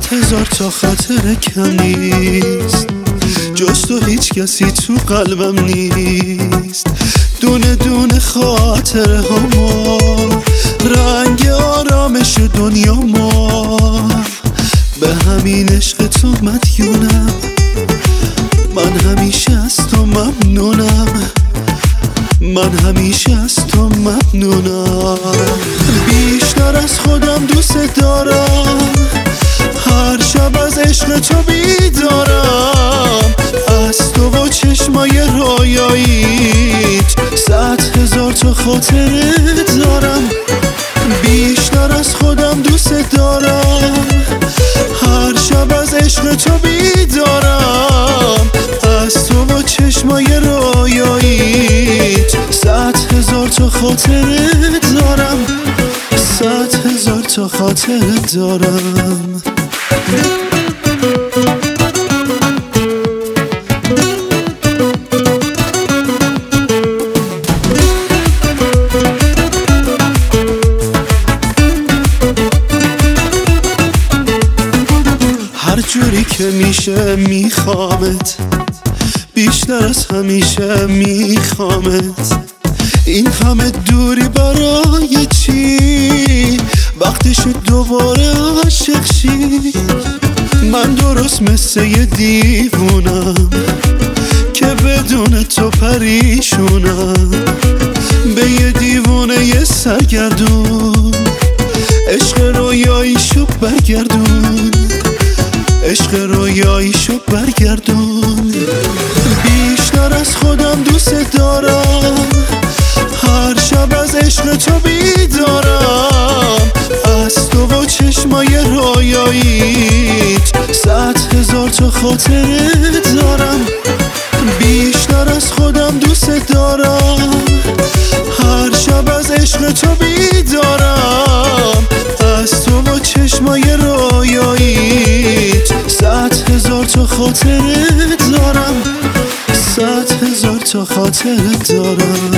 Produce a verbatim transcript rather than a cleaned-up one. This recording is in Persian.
هزار تا خاطر کم نیست، جز تو هیچ کسی تو قلبم نیست. دونه دونه خاطر هما، رنگ آرامش دنیا ما، به همین عشق تو مدیونم. من همیشه از تو ممنونم، من همیشه از تو ممنونم. بیشتر از خودم دوست دارم، هر شب از عشق تو بیدارم. از تو و چشمای رویاییت صد هزار تا خاطره دارم. بیشتر از خودم دوست دارم، هر شب از عشق تو بیدارم. از تو و چشمای رویاییت صد هزار تا خاطره دارم، صد هزار تا خاطره دارم. هر جوری که میشه میخوامت، بیشتر از همیشه میخوامت. این همه دوری برای چی؟ وقتش دوباره عاشق شی. من درست مثل یه دیوونم که بدون تو پریشونم. به یه دیوونه یه سرگردون، عشق رویاییشو برگردون، عشق رویاییشو برگردون. بیشتر از خودم دوست دارم، هر شب از عشق تو بیدارم. از تو و چشمای رویاییت صد هزار تا خاطره دارم. بیشتر از خودم دوست دارم، هر شب از عشق تو بیدارم. از تو و چشمای رویاییت صد هزار تا خاطره دارم، صد هزار تا خاطره دارم.